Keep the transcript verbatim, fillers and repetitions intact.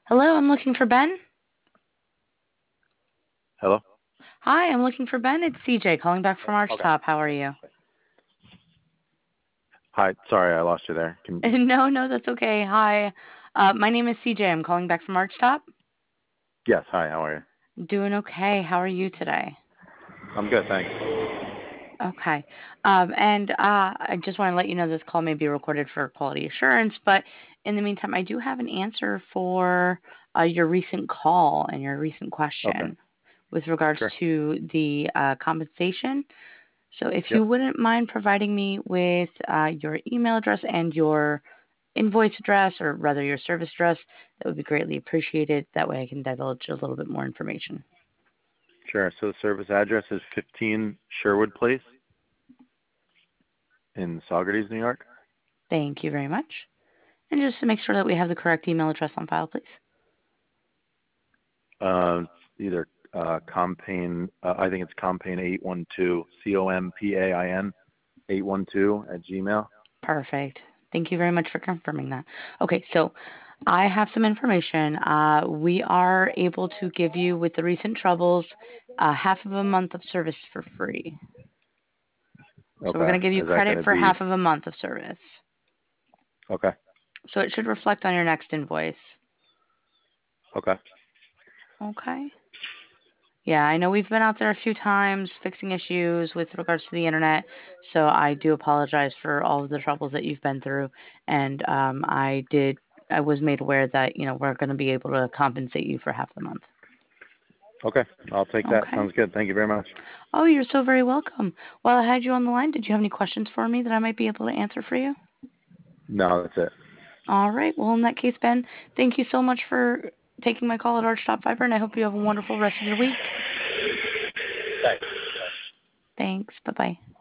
Hello, I'm looking for Ben. Hello? Hi, I'm looking for Ben. It's C J calling back from Okay. Archtop. How are you? Hi. Sorry, I lost you there. Can No, no, that's okay. Hi, uh, my name is C J. I'm calling back from Archtop. Yes. Hi. How are you? Doing okay. How are you today? I'm good, thanks. Okay. Um, and uh, I just want to let you know this call may be recorded for quality assurance, but in the meantime, I do have an answer for uh, your recent call and your recent Okay. question with regards Sure. to the uh, compensation. So if Yep. you wouldn't mind providing me with uh, your email address and your invoice address, or rather your service address, that would be greatly appreciated. That way I can divulge a little bit more information. Sure. So the service address is fifteen Sherwood Place in Saugerties, New York. Thank you very much. And just to make sure that we have the correct email address on file, please. Uh, either uh, Compain, uh, I think it's Compain eight one two, C O M P A I N eight one two at Gmail. Perfect. Thank you very much for confirming that. Okay, so I have some information. Uh, we are able to give you, with the recent troubles, uh, half of a month of service for free. So we're Okay. going to give you Is that credit going to for be half of a month of service. okay? So it should reflect on your next invoice. Okay. Okay. Yeah, I know we've been out there a few times fixing issues with regards to the internet, so I do apologize for all of the troubles that you've been through. And um, I did, I was made aware that you know we're going to be able to compensate you for half the month. Okay. I'll take that. Okay. Sounds good. Thank you very much. Oh, you're so very welcome. While I had you on the line, did you have any questions for me that I might be able to answer for you? No, that's it. All right. Well, in that case, Ben, thank you so much for taking my call at Archtop Fiber, and I hope you have a wonderful rest of your week. Thanks. Thanks. Bye bye.